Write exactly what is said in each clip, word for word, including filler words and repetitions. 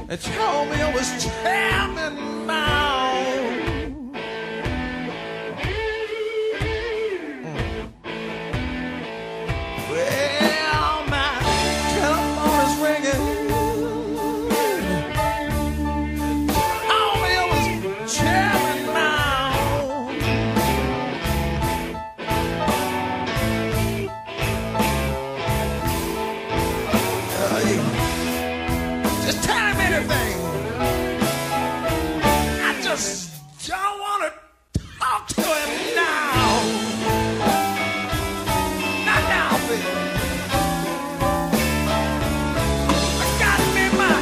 They told me I was jamming now. Mm. Well, my telephone is ringing. Told me I was jamming now. Uh, yeah. Just tell me anything. I just don't want to talk to him now. Not now, baby. I got me my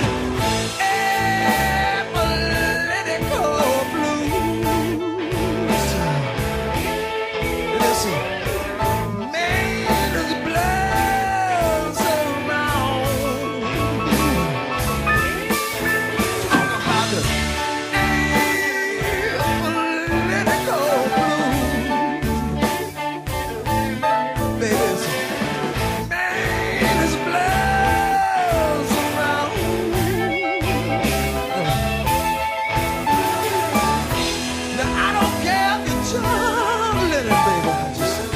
eh, political blues. Listen, man, the blood's around. Talk about the eh, political blues. Baby, it's- man, his blood's around. Now I don't care if you're John Lennon, baby. I just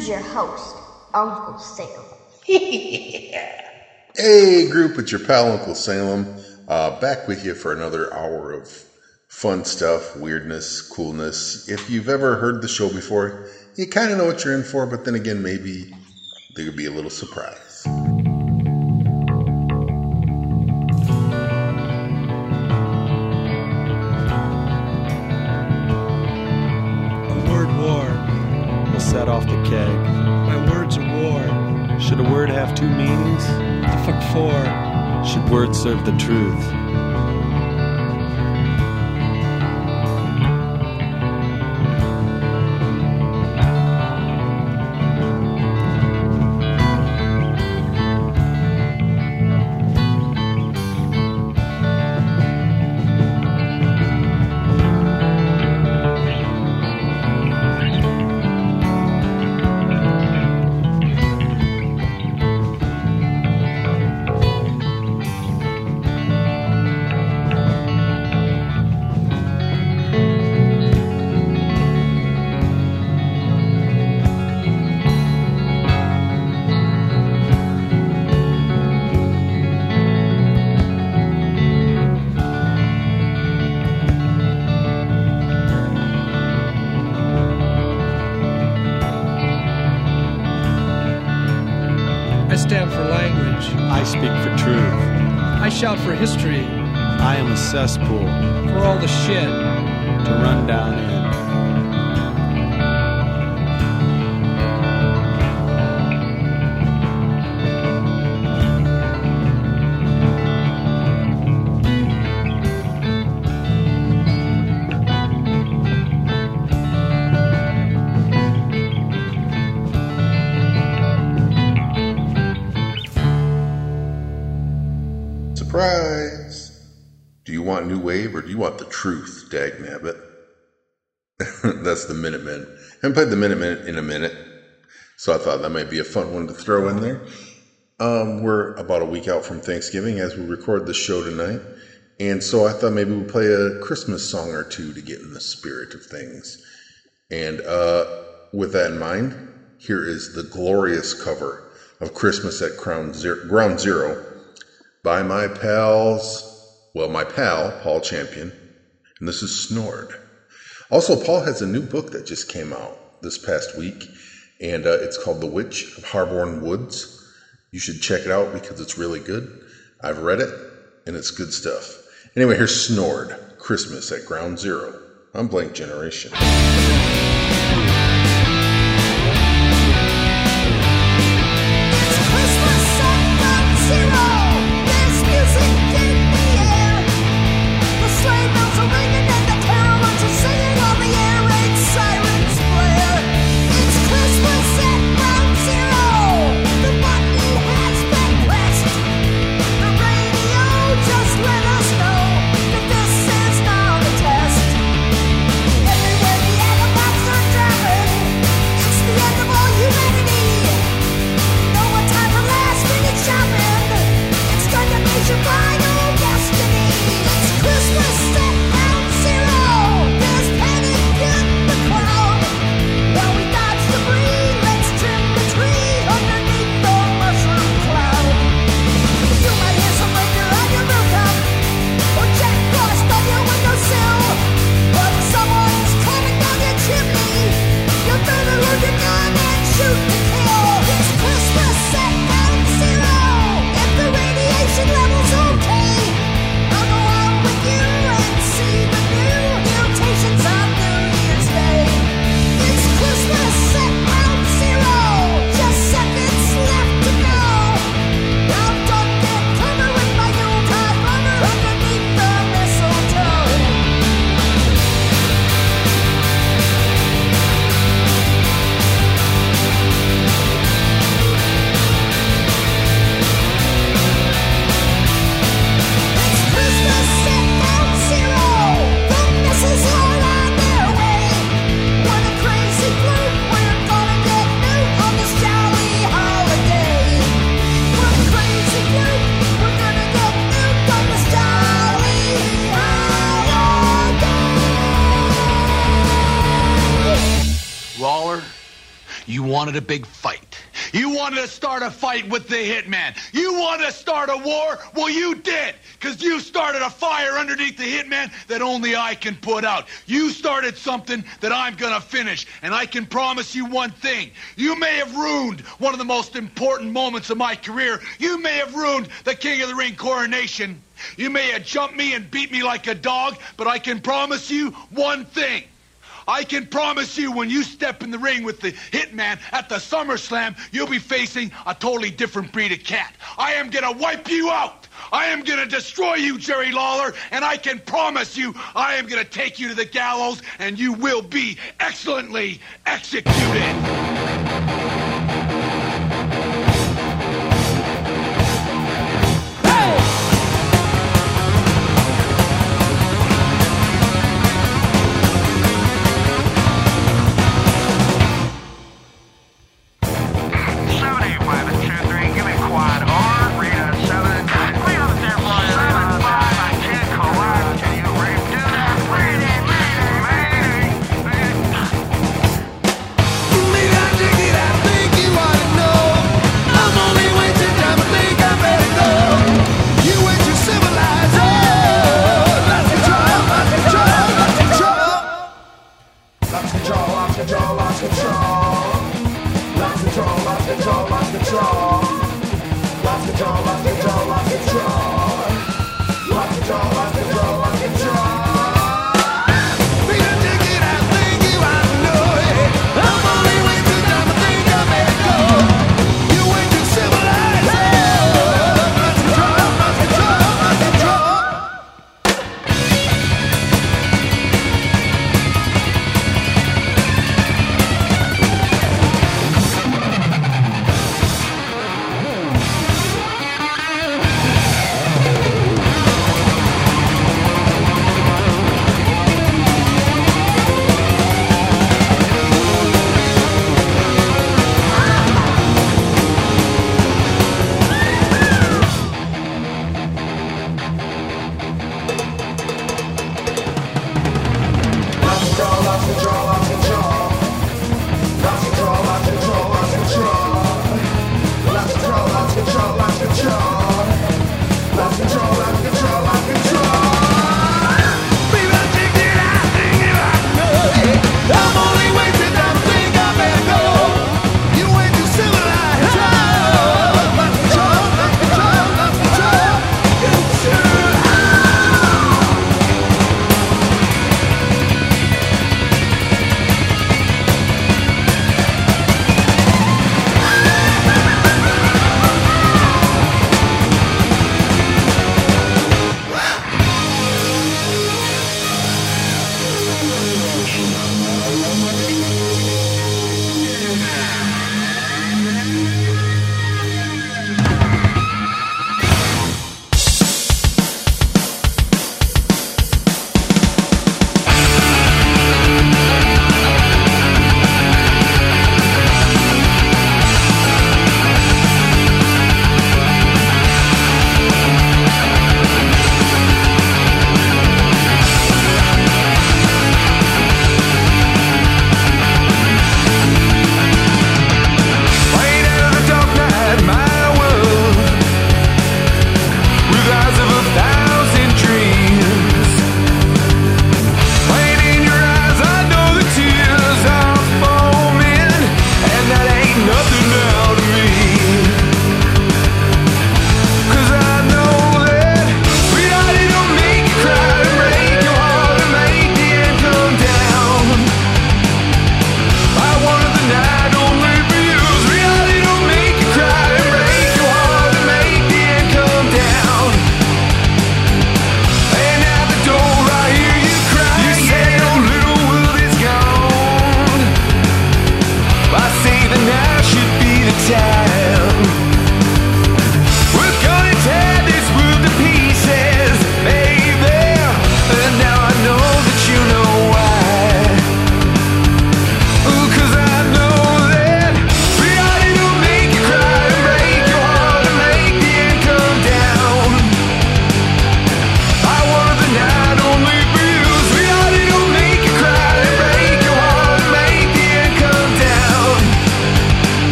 Here's your host, Uncle Salem. Hey, group, it's your pal, Uncle Salem. Uh, back with you for another hour of fun stuff, weirdness, coolness. If you've ever heard the show before, you kind of know what you're in for, but then again, maybe there could be a little surprise. Set off the keg. My word's a war. Should a word have two meanings? The fuck for? Should words serve the truth? I speak for truth. I shout for history. I am a cesspool. For all the shit to run down in. Surprise! Do you want new wave or do you want the truth, dagnabbit? That's the Minutemen. I haven't played the Minutemen in a minute, so I thought that might be a fun one to throw in there. Um, we're about a week out from Thanksgiving as we record the show tonight, and so I thought maybe we'd play a Christmas song or two to get in the spirit of things. And uh, with that in mind, here is the glorious cover of Christmas at Ground Zero, Ground Zero by my pals, well, my pal, Paul Champion, and this is Snored. Also, Paul has a new book that just came out this past week, and uh, it's called The Witch of Harborne Woods. You should check it out because it's really good. I've read it, and it's good stuff. Anyway, here's Snored, Christmas at Ground Zero on Blank Generation. Everywhere the You wanted a big fight. You wanted to start a fight with the Hitman. You wanted to start a war? Well, you did, because you started a fire underneath the Hitman that only I can put out. You started something that I'm going to finish, and I can promise you one thing. You may have ruined one of the most important moments of my career. You may have ruined the King of the Ring coronation. You may have jumped me and beat me like a dog, but I can promise you one thing. I can promise you when you step in the ring with the Hitman at the SummerSlam, you'll be facing a totally different breed of cat. I am going to wipe you out. I am going to destroy you, Jerry Lawler, and I can promise you I am going to take you to the gallows, and you will be excellently executed. Leave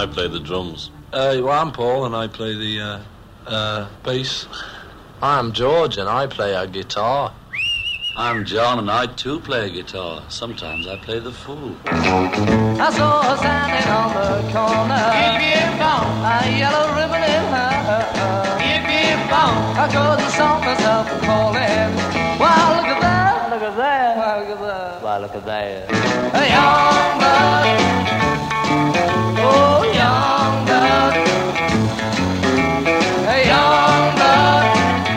I play the drums. Uh, well, I'm Paul, and I play the uh, uh, bass. I'm George, and I play a guitar. I'm John, and I too play a guitar. Sometimes I play the fool. I saw her standing on the corner. Give me a bone. A yellow ribbon in her hair. Give me a bone. I couldn't stop myself from calling. Wow, look at that. Look at that. Wow, look at that. Why, look at that. A young bird. Oh, young bird. A young bird.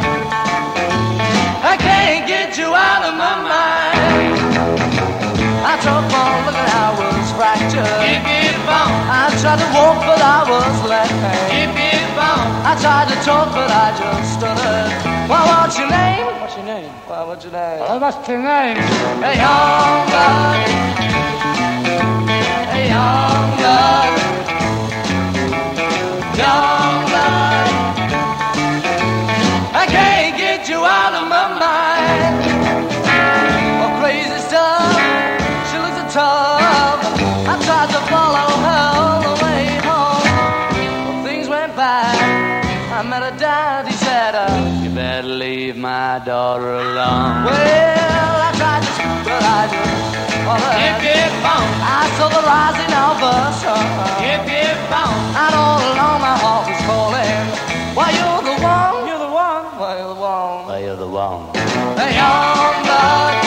I can't get you out of my mind. I took one look at how I was fractured. Give me a bone. I tried to walk, but I was lame. Give me a bone. I tried to talk, but I just stuttered. Well, what's your name? What's your name? Well, what's your name? Well, what's your name? A young blood. A young blood. Young blood. I can't get you out of my mind. Oh, crazy stuff. She looks so tough. I tried to follow her all the way home. Well, things went bad. I met her dad. He said, uh, You better leave my daughter alone. well, I tried to speak, but I just followed. If it won't, I saw the rising of the sun. if it won't, And all along my heart was calling. Why, you're the one. You're the one. Why, you're the one. well, you're the one. A young blood.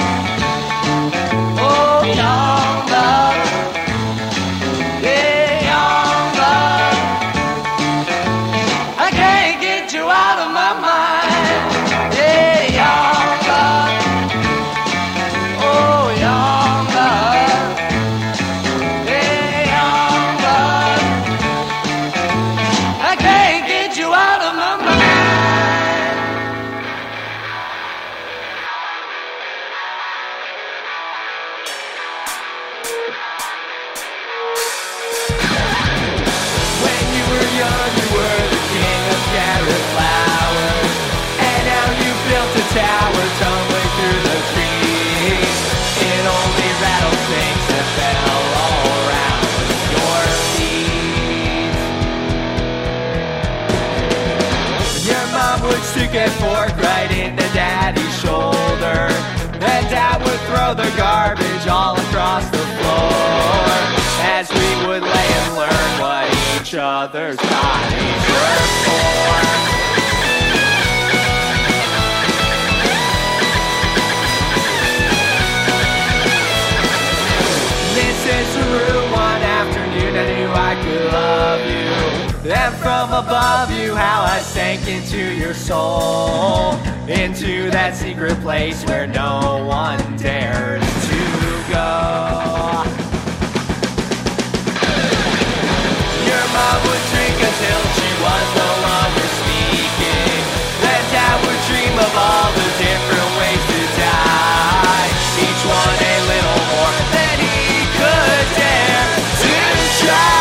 Oh, young blood. Yeah, young blood. I can't get you out of my mind. Yeah, young blood. Oh, young blood. Yeah, young blood. I can't get you out of my mind. When you were young, you were the king of carrot flowers. And now you built a tower tumbling through the trees. It only rattled things that fell all around your feet. Your mom would stick a fork right into Daddy's shoulder. And Dad would throw the garbage all across the floor. As we would lay and learn what each other's bodies were for. Missus Saru, one afternoon I knew I could love you. And from above you, how I sank into your soul. Into that secret place where no one dares to go. Your mom would drink until she was no longer speaking. Then Dad would dream of all the different ways to die. Each one a little more than he could dare to try.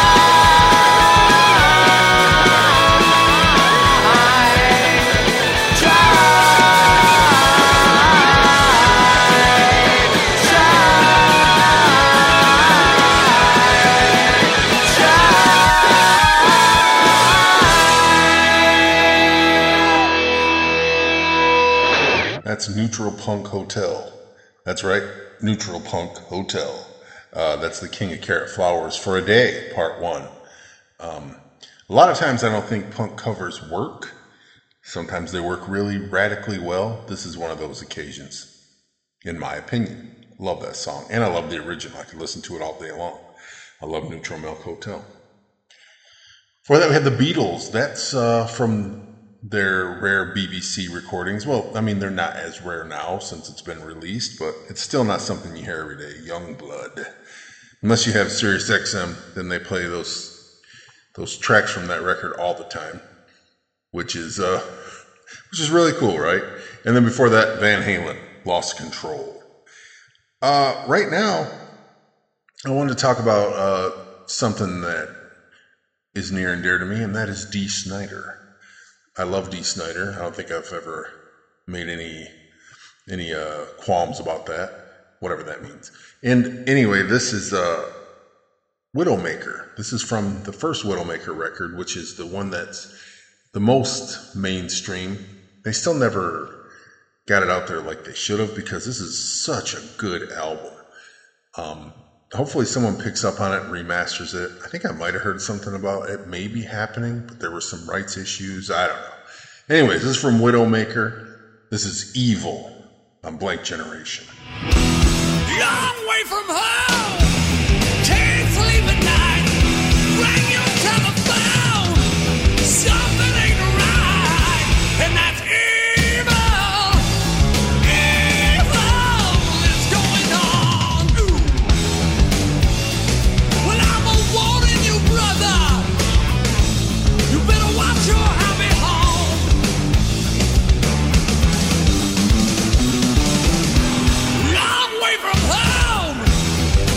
That's Neutral Punk Hotel. That's right, Neutral Punk Hotel. Uh, that's the King of Carrot Flowers for a Day, part one. Um, a lot of times I don't think punk covers work. Sometimes they work really radically well. This is one of those occasions, in my opinion. Love that song. And I love the original. I could listen to it all day long. I love Neutral Milk Hotel. Before that, we had the Beatles. That's uh, from their rare B B C recordings. Well, I mean, they're not as rare now since it's been released, but it's still not something you hear every day. Youngblood. Unless you have Sirius X M, then they play those those tracks from that record all the time, which is uh, which is really cool, right? And then before that, Van Halen, Lost Control. Uh, right now, I wanted to talk about uh, something that is near and dear to me, and that is Dee Snider. I love Dee Snider. I don't think I've ever made any any uh, qualms about that, whatever that means. And anyway, this is uh, Widowmaker. This is from the first Widowmaker record, which is the one that's the most mainstream. They still never got it out there like they should have, because this is such a good album. Um, hopefully someone picks up on it and remasters it. I think I might have heard something about it maybe happening, but there were some rights issues. I don't know. Anyways, this is from Widowmaker. This is Evil on Blank Generation. Long way from home, can't sleep at night. Ring your telephone, something ain't right, and that's evil. Evil is going on. Well, I'm a warning you, brother. You better watch your happy home. Long way from home.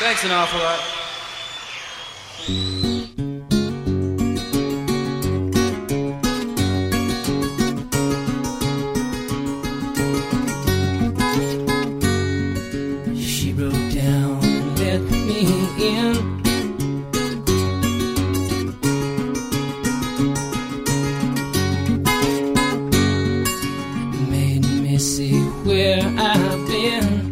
Thanks an awful lot. She broke down and let me in. Made me see where I've been.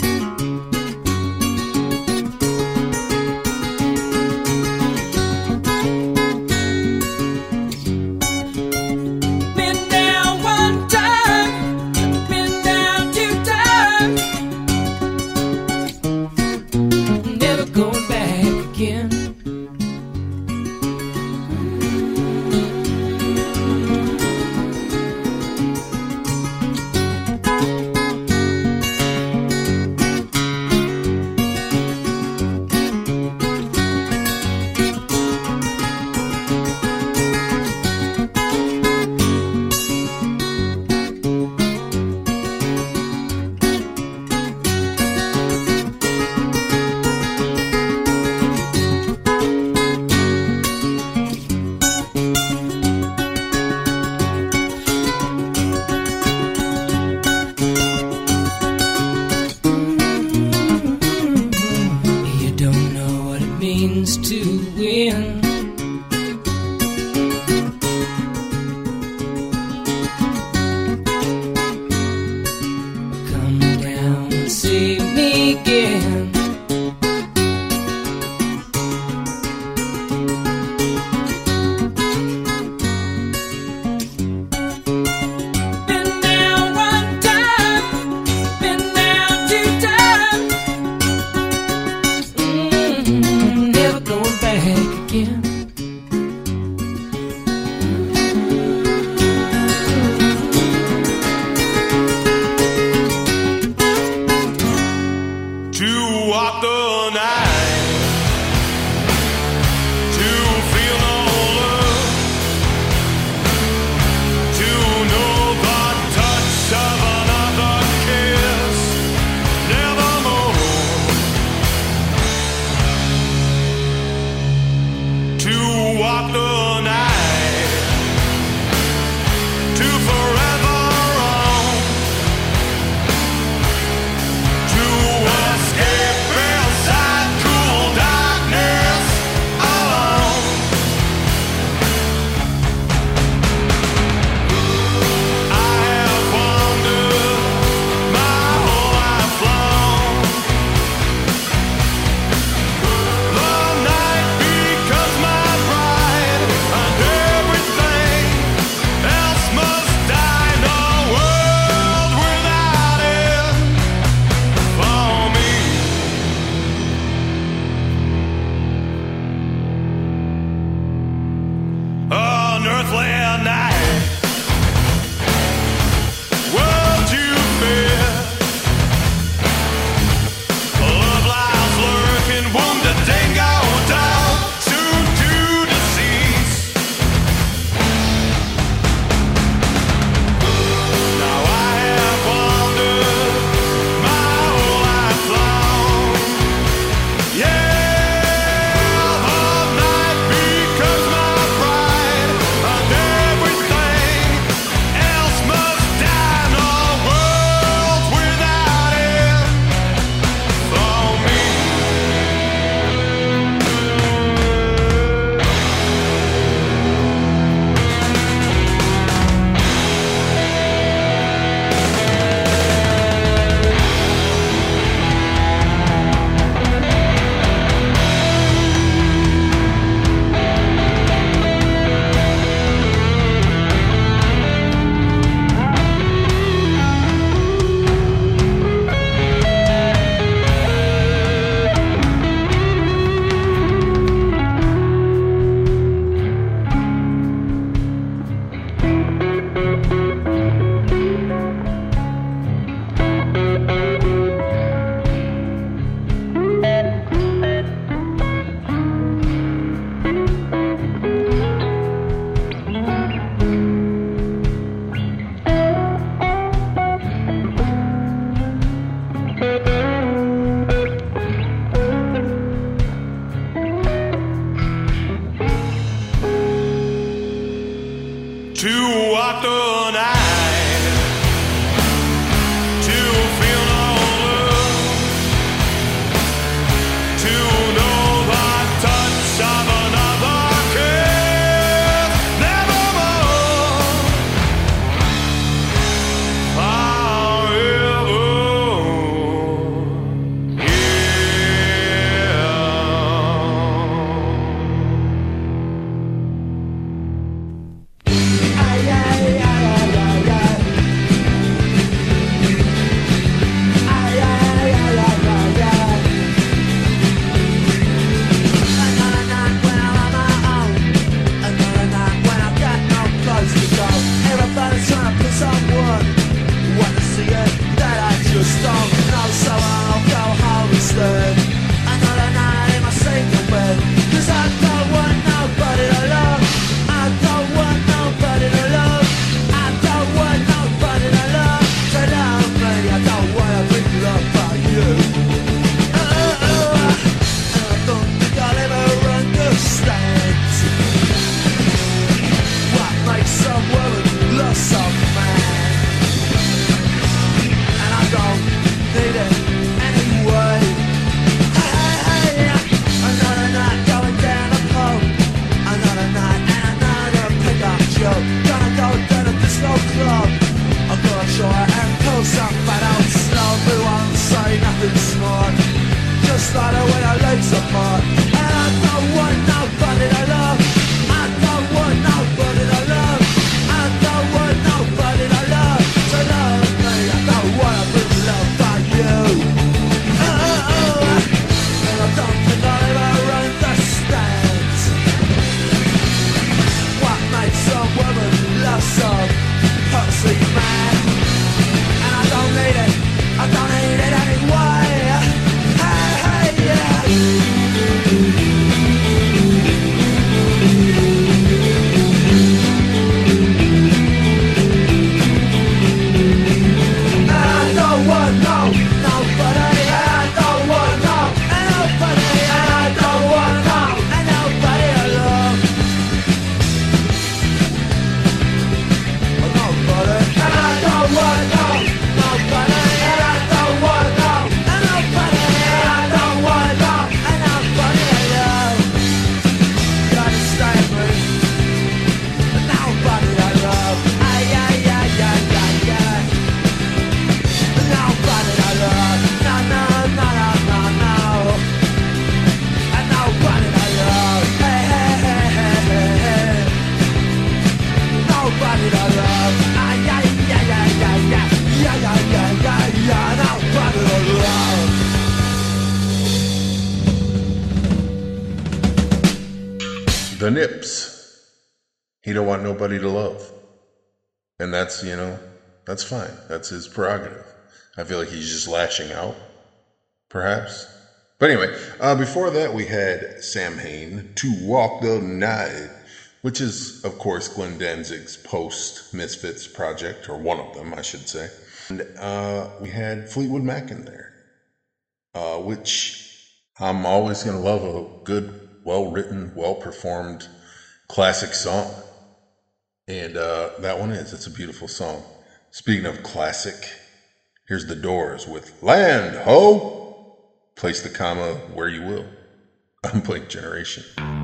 the nips. He don't want nobody to love. And that's, you know, that's fine. That's his prerogative. I feel like he's just lashing out, perhaps. But anyway, uh, before that we had Samhain, To Walk the Night, which is, of course, Glenn Danzig's post-Misfits project, or one of them, I should say. And uh, we had Fleetwood Mac in there, uh, which I'm always going to love a good, well-written, well-performed classic song. And uh, that one is. It's a beautiful song. Speaking of classic, here's The Doors with Land Ho! Place the comma where you will. I'm Blink Generation.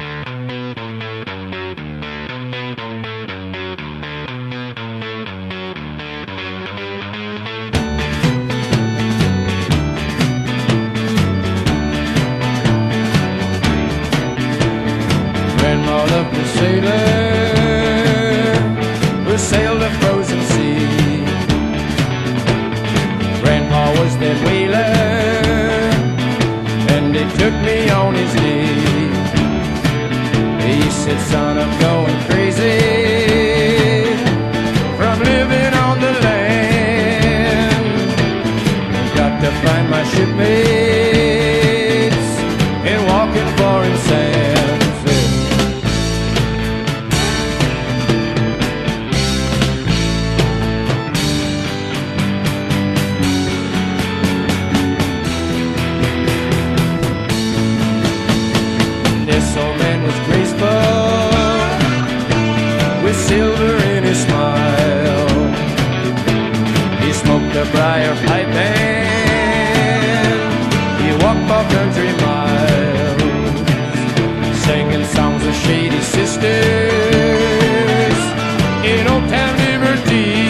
Grandma loved to sailor who sailed the frozen sea. Grandpa was that whaler, and he took me on his knee. He said, son, I'm going crazy from living on the land. Got to find my shipmates and walking foreign sands. Silver in his smile, he smoked a briar pipe and he walked for country miles, singing songs of shady sisters in Old Town Liberty,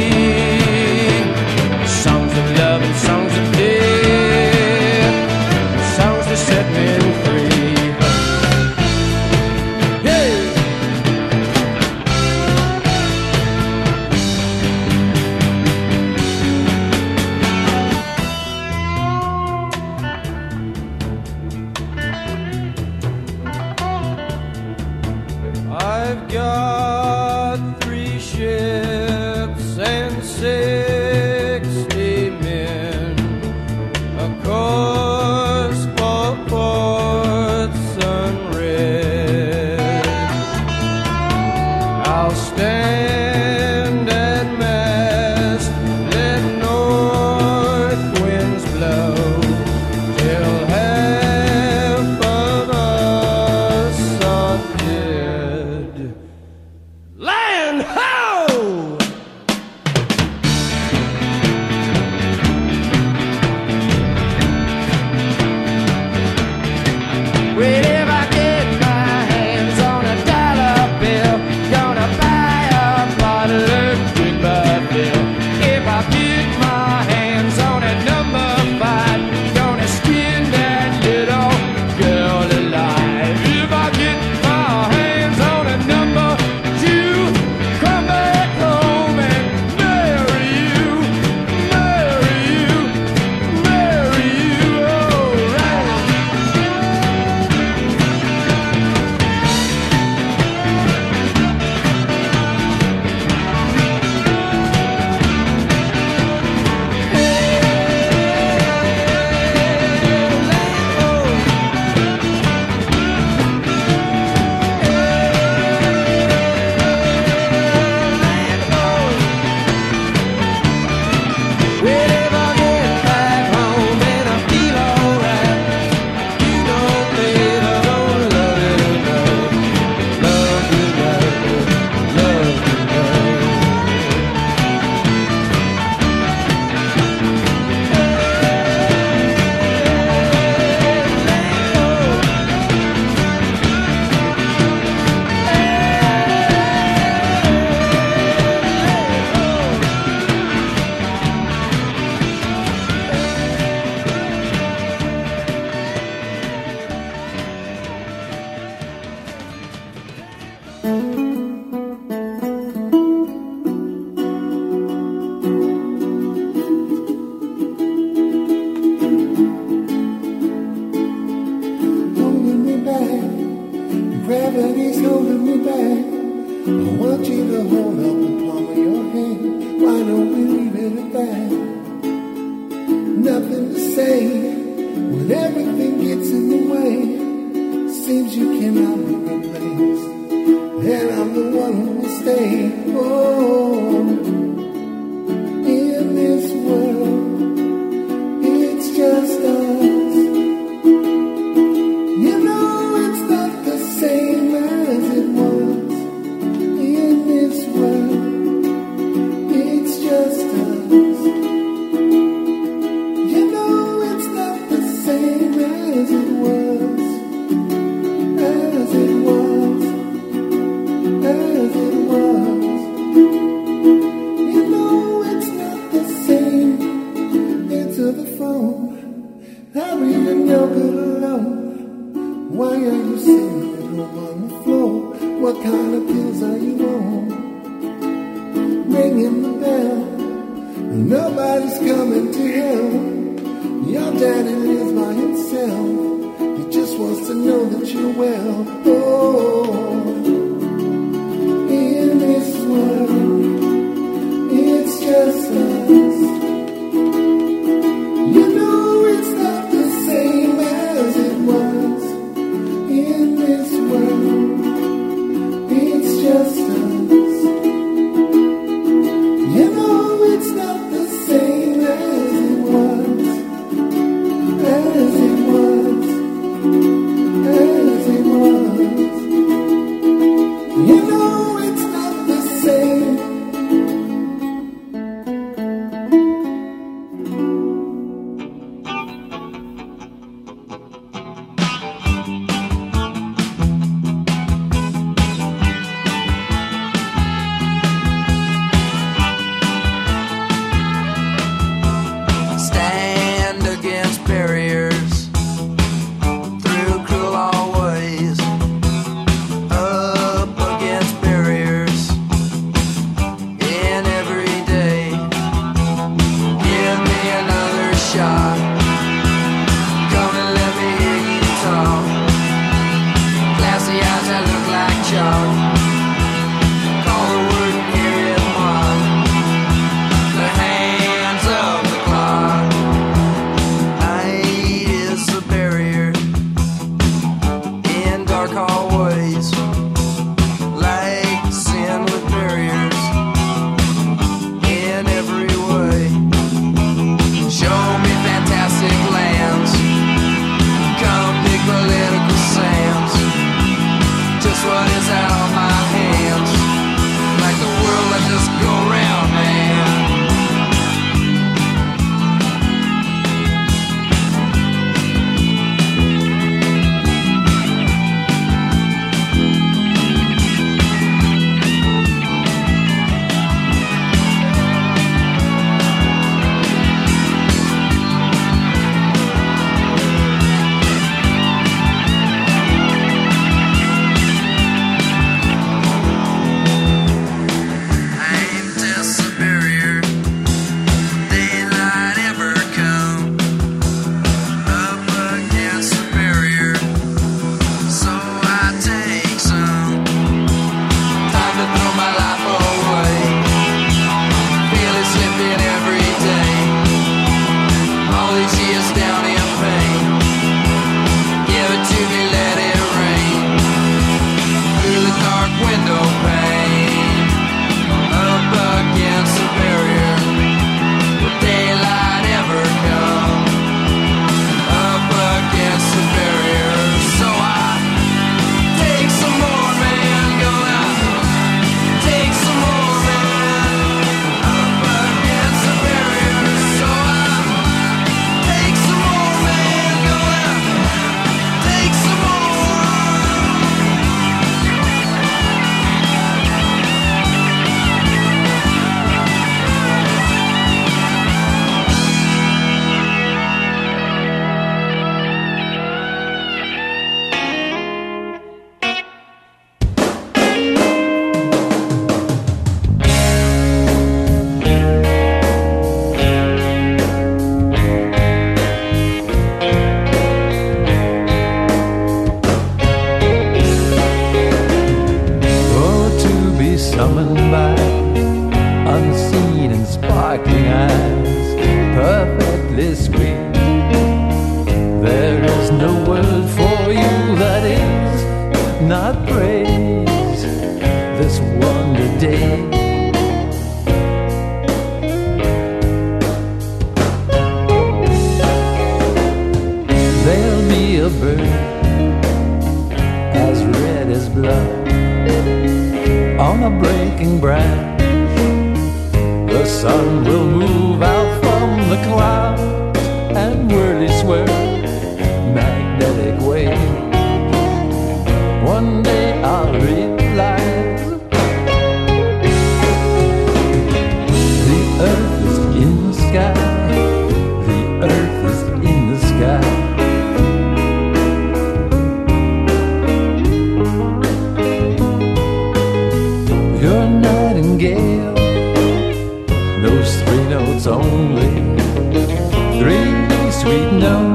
songs of love and songs of death, songs to set men free. I I want you to hold up the palm of your hand. Why don't we leave it at that? Nothing to say when everything gets in the way. Seems you cannot be replaced, and I'm the one who will stay. Oh, in this world, it's just us. You know it's not the same as it was. In this world, it's just us. You know it's not the same as it was. As it was, as it was. You know it's not the same. Answer the phone. Hurry and you're good alone. Why are you sitting at home on the floor? What kind of pills are you on? Ringing the bell. Nobody's coming to help. Your daddy lives by himself. He just wants to know that you're well. Oh, in this world, it's just us. You know it's not the same as it was. In this world, it's just us. You know it's not the same as it was. As it was. As it was. You know it's not the same. Stand against barriers through cruel always. Up against barriers in every day. Give me another shot. Come and let me hear you talk. Glassy eyes that look like chalk. Call the word and hear it mock. The hands of the clock. Night is a barrier in dark hallways. Like sin with barriers in every way. Show me fantastic lands. Come big political sands. Just what is out of my hands. Like the world I just go round, man. perfectly sweet. There is no word for you that is not praise this wonder day. There'll be a bird as red as blood on a breaking branch. The sun will move out from the clouds and whirly swerve magnetic way. One day I'll realize the earth is in the sky. The earth is in the sky. You're a nightingale, those three notes only, three sweet notes.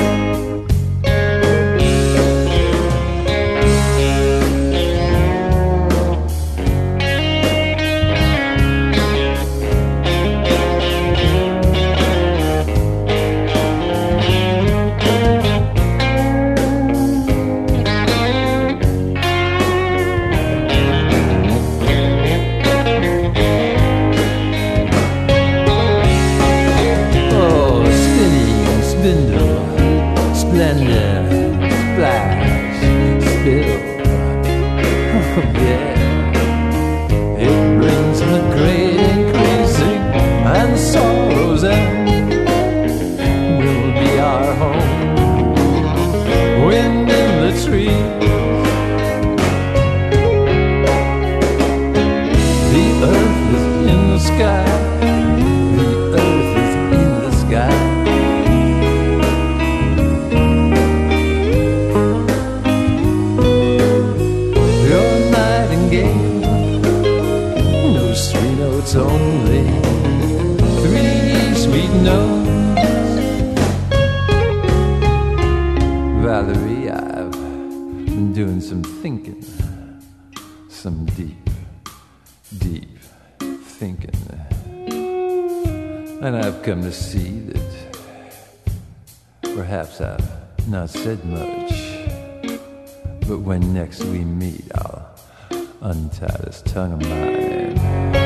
Come to see that perhaps I've not said much, but when next we meet, I'll untie this tongue of mine.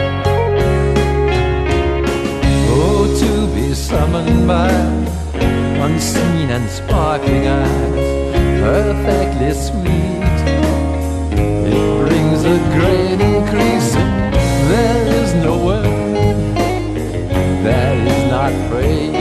Oh, to be summoned by unseen and sparkling eyes, perfectly sweet. It brings a great increase, and there is no word that is not praise.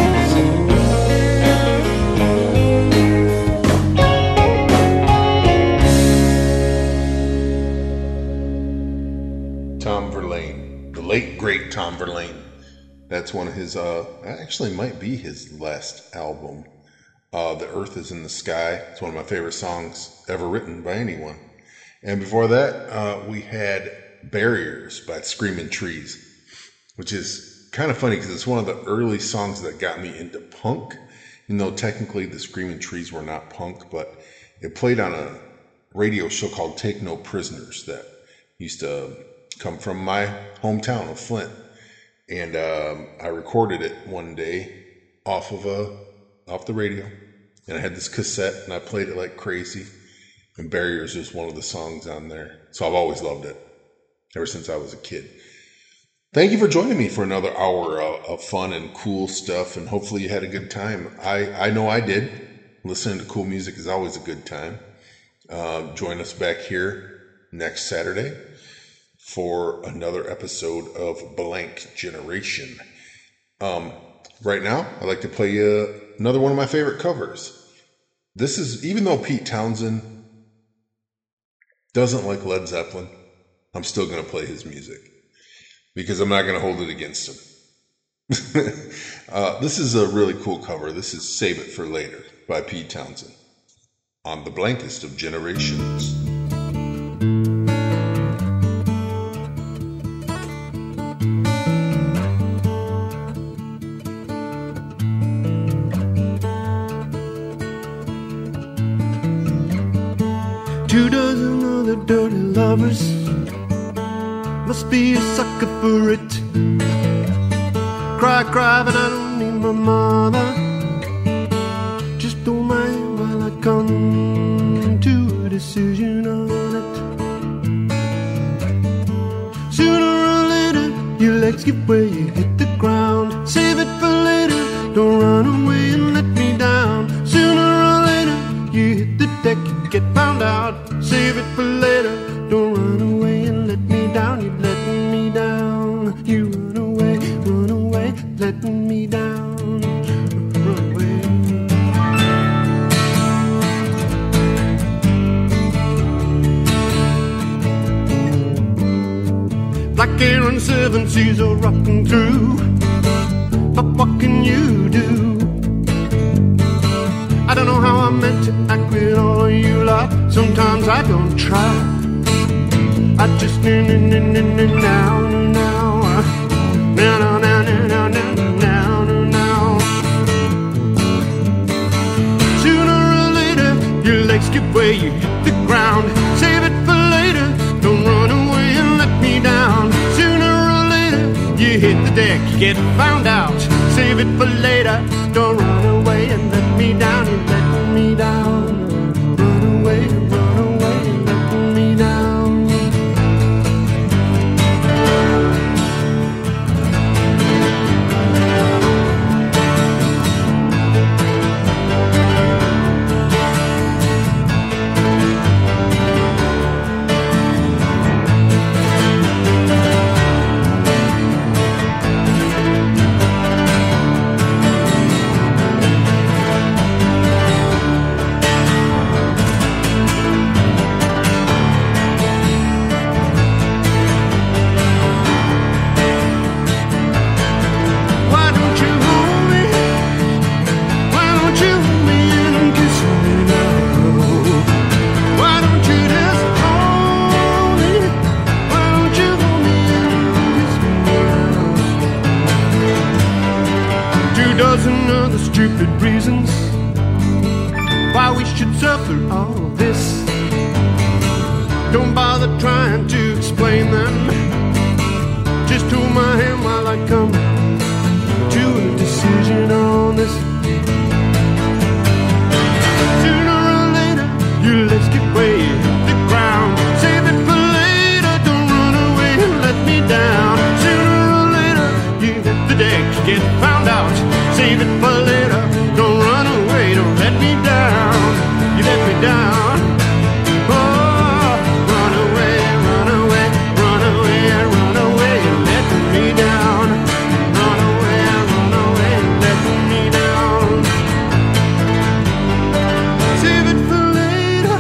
Tom Verlaine, the late great Tom Verlaine. That's one of his, uh, actually might be his last album. Uh, The Earth is in the Sky. It's one of my favorite songs ever written by anyone. And before that, uh, we had Barriers by Screaming Trees, which is kind of funny because it's one of the early songs that got me into punk. You know, technically the Screaming Trees were not punk, but it played on a radio show called Take No Prisoners that used to come from my hometown of Flint. And um, I recorded it one day off of a off the radio, and I had this cassette and I played it like crazy. And Barriers is one of the songs on there, so I've always loved it ever since I was a kid. Thank you for joining me for another hour of, of fun and cool stuff, and hopefully you had a good time. I, I know I did. Listening to cool music is always a good time. Uh, join us back here next Saturday for another episode of Blank Generation. Um, right now, I'd like to play you another one of my favorite covers. This is, even though Pete Townsend doesn't like Led Zeppelin, I'm still going to play his music, because I'm not going to hold it against him. uh, this is a really cool cover. This is Save It for Later by Pete Townsend on The Blankest of Generations. Two dozen other dirty lovers must be a sucker for it. Cry, cry, but I don't don't need my mother. Just hold my hand while I come to a decision on it. Sooner or later, your legs give way, you hit the ground. Save it for later, don't run away and let me down. Sooner or later, you hit the deck, you get found out. Save it for later, don't run away and let me down. You're letting me down. You run away, run away, letting me down. Run away. Black air and seven seas are rocking through. But what can you do? I don't know how I'm meant to act with all of you lot. Sometimes I don't try. I just now, now, now, now, now, now, now, now, now. Sooner or later, your legs give way, you hit the ground. Save it for later, don't run away and let me down. Sooner or later, you hit the deck, you get found out. Save it for later, don't run away and let me down. You're letting me down. Run away, run away, letting me down. Stupid reasons why we should suffer all this. Don't bother trying to explain them. Just hold my hand while I come to a decision on this. Sooner or later, your legs give way, the ground. Save it for later, don't run away and let me down. Sooner or later, you hit the deck, get found out. Save it for later, don't run away, don't let me down. You let me down. Oh, run away, run away, run away, run away, let me down. Run away, run away, let me down. Save it for later.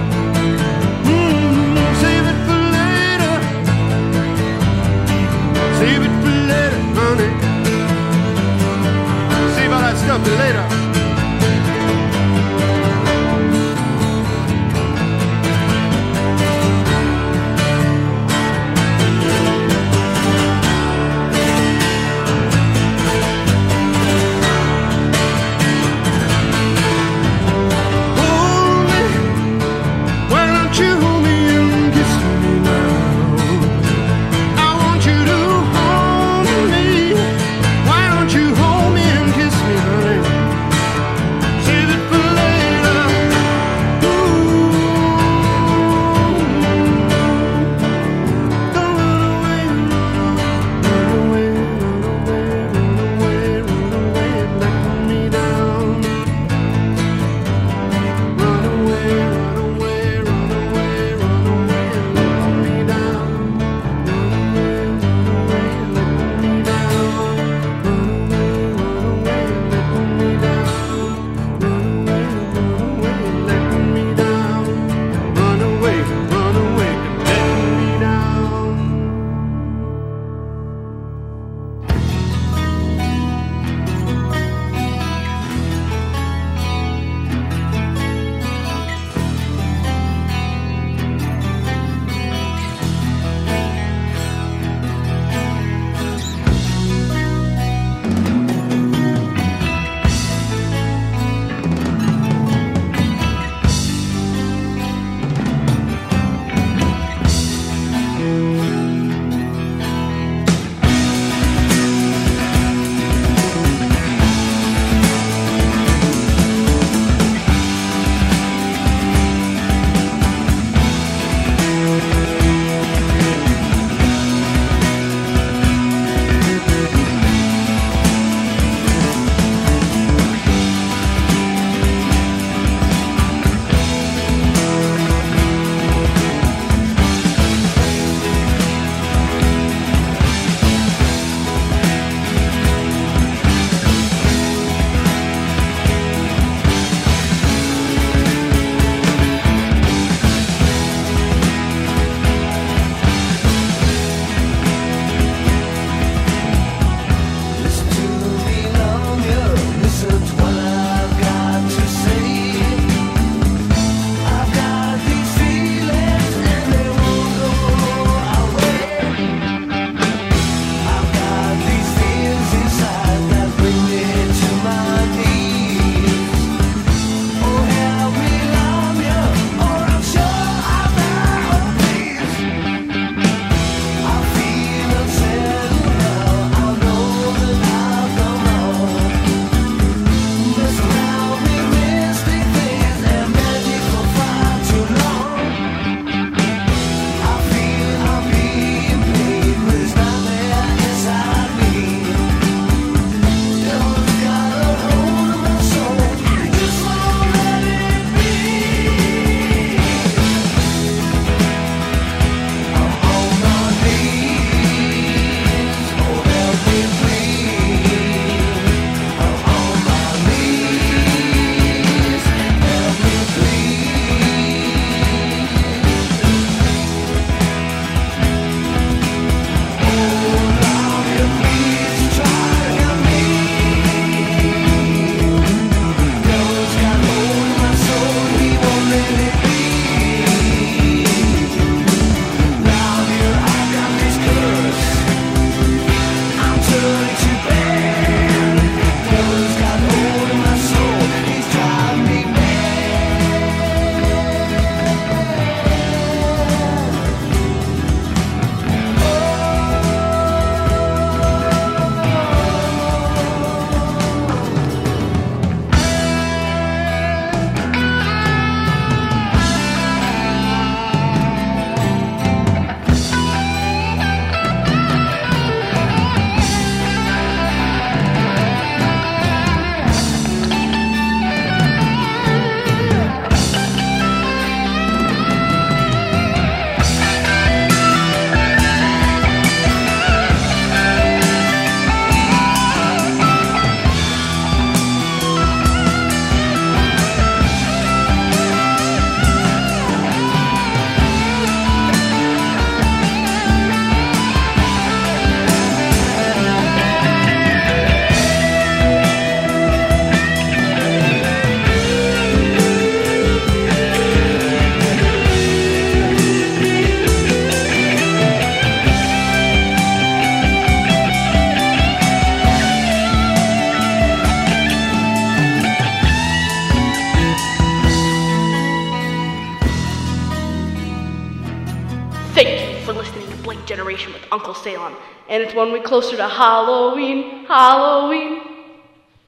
Mm, save it for later. Save it for later, honey. Save all that stuff for later. generation with Uncle Salem. And it's one week closer to Halloween, Halloween.